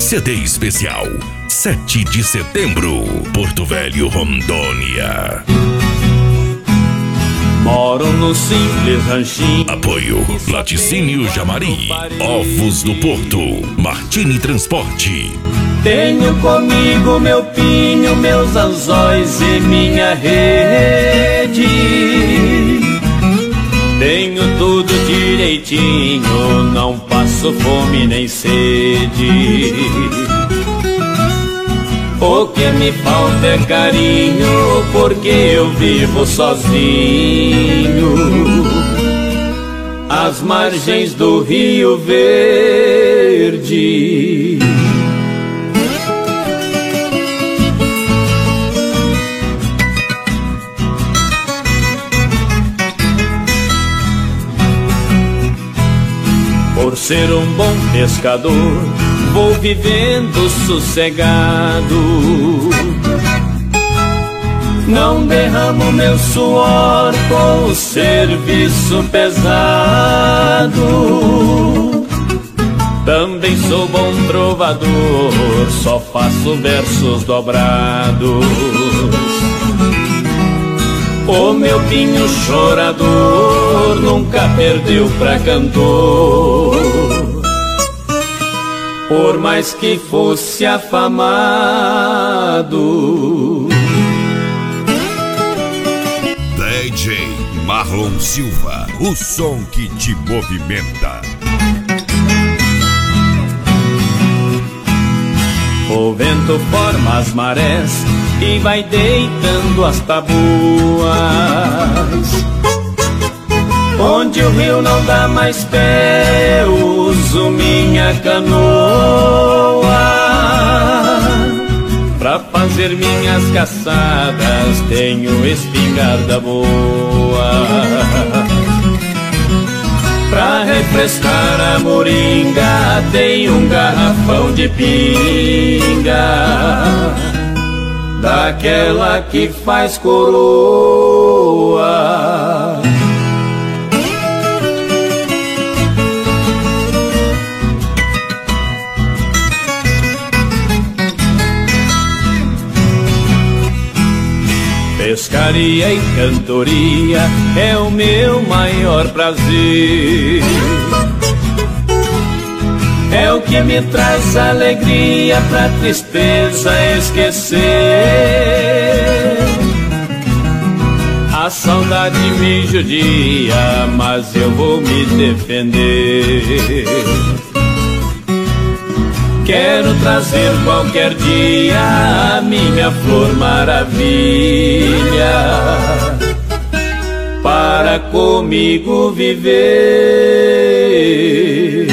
CD especial 7 de setembro, Porto Velho, Rondônia. Moro no simples ranchinho. Apoio Laticínio Jamari, Ovos do Porto, Martini Transporte. Tenho comigo meu pinho, meus anzóis e minha rede. Tenho tudo direitinho, não passo fome nem sede. O que me falta é carinho, porque eu vivo sozinho às margens do Rio Verde. Por ser um bom pescador, vou vivendo sossegado. Não derramo meu suor com o serviço pesado. Também sou bom trovador, só faço versos dobrados. O meu pinho chorador nunca perdeu pra cantor, por mais que fosse afamado. DJ Marlon Silva, o som que te movimenta. O vento forma as marés e vai deitando as tabuas. Onde o rio não dá mais pé, eu uso minha canoa pra fazer minhas caçadas. Tenho espingarda boa pra refrescar a moringa. Tenho um garrafão de pinga, daquela que faz coroa. Pescaria e cantoria é o meu maior prazer. É o que me traz alegria pra tristeza esquecer. A saudade me judia, mas eu vou me defender. Quero trazer qualquer dia a minha flor maravilha para comigo viver.